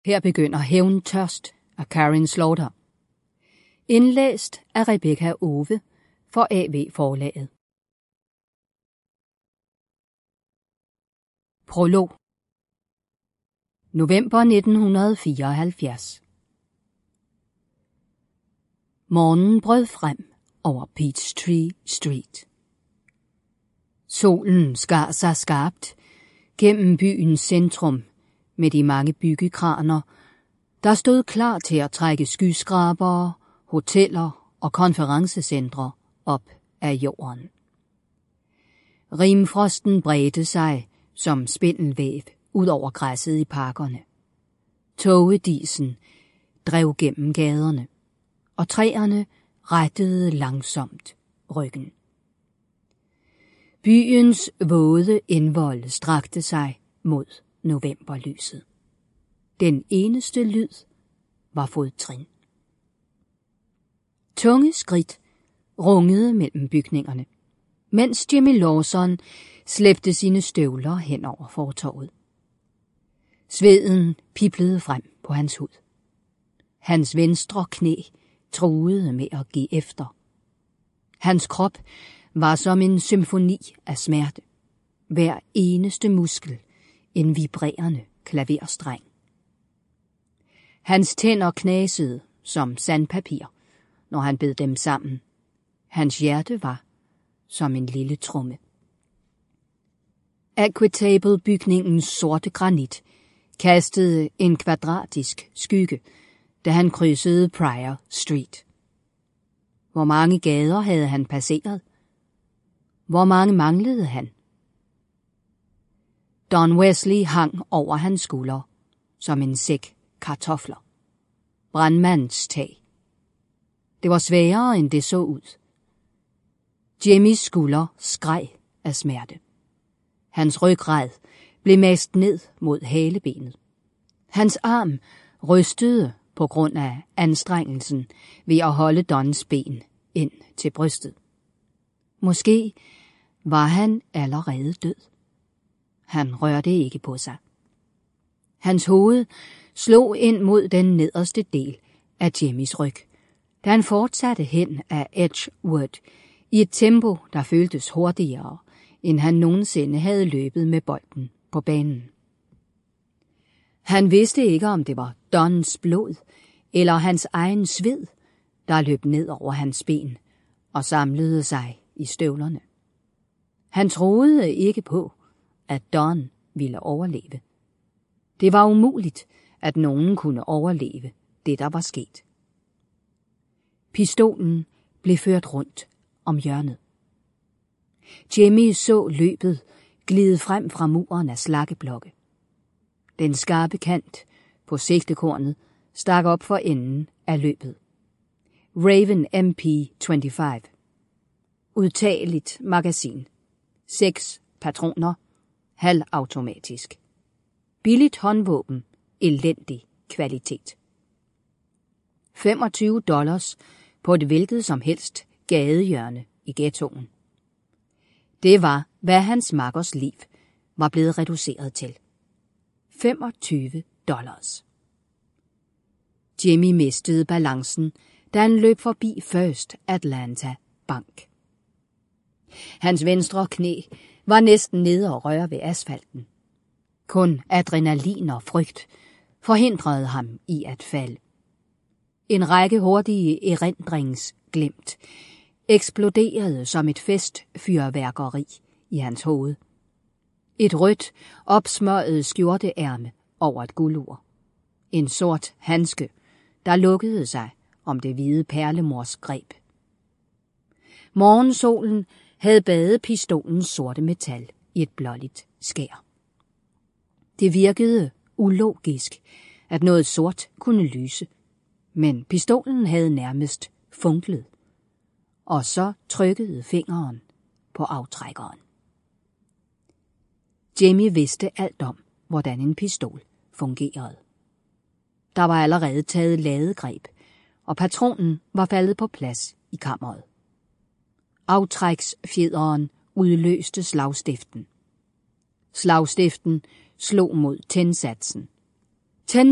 Her begynder Hævntørst af Karin Slaughter. Indlæst af Rebecca Owe for AV Forlaget. Prolog. November 1974. Morgen brød frem over Peachtree Street. Solen skar sig skarpt gennem byens centrum med de mange byggekraner, der stod klar til at trække skyskrabere, hoteller og konferencecentre op af jorden. Rimfrosten bredte sig som spindelvæv ud over græsset i parkerne. Togedisen drev gennem gaderne, og træerne rettede langsomt ryggen. Byens våde indvold strakte sig mod novemberlyset. Den eneste lyd var fodtrin. Tunge skridt rungede mellem bygningerne, mens Jimmy Lawson slæbte sine støvler hen over fortovet. Sveden piblede frem på hans hud. Hans venstre knæ truede med at give efter. Hans krop var som en symfoni af smerte. Hver eneste muskel en vibrerende klaverstreng. Hans tænder knasede som sandpapir, når han bed dem sammen. Hans hjerte var som en lille tromme. Equitable-bygningens sorte granit kastede en kvadratisk skygge, da han krydsede Pryor Street. Hvor mange gader havde han passeret? Hvor mange manglede han? Don Wesley hang over hans skulder som en sæk kartofler. Brandmandstag. Det var sværere, end det så ud. Jimmys skulder skreg af smerte. Hans ryggrad blev mast ned mod halebenet. Hans arm rystede på grund af anstrengelsen ved at holde Dons ben ind til brystet. Måske var han allerede død. Han rørte ikke på sig. Hans hoved slog ind mod den nederste del af Jimmys ryg, da han fortsatte hen ad Edgewood i et tempo, der føltes hurtigere, end han nogensinde havde løbet med bolden på banen. Han vidste ikke, om det var Dons blod eller hans egen sved, der løb ned over hans ben og samlede sig i støvlerne. Han troede ikke på, at Don ville overleve. Det var umuligt, at nogen kunne overleve det, der var sket. Pistolen blev ført rundt om hjørnet. Jimmy så løbet glide frem fra muren af slakkeblokke. Den skarpe kant på sigtekornet stak op for enden af løbet. Raven MP25. Udtageligt magasin. 6 patroner. Halvautomatisk. Billigt håndvåben. Elendig kvalitet. $25 på et hvilket som helst gadehjørne i ghettoen. Det var, hvad hans makkers liv var blevet reduceret til. $25. Jimmy mistede balancen, da han løb forbi First Atlanta Bank. Hans venstre knæ var næsten nede og røre ved asfalten. Kun adrenalin og frygt forhindrede ham i at falde. En række hurtige erindringsglimt eksploderede som et festfyrværkeri i hans hoved. Et rødt, opsmøget skjorteærme over et guldur. En sort handske, der lukkede sig om det hvide perlemors greb. Morgensolen havde badet pistolens sorte metal i et blåligt skær. Det virkede ulogisk, at noget sort kunne lyse, men pistolen havde nærmest funklet. Og så trykkede fingeren på aftrækkeren. Jimmy vidste alt om, hvordan en pistol fungerede. Der var allerede taget ladegreb, og patronen var faldet på plads i kammeret. Aftræksfjederen udløste slagstiften. Slagstiften slog mod tændsatsen.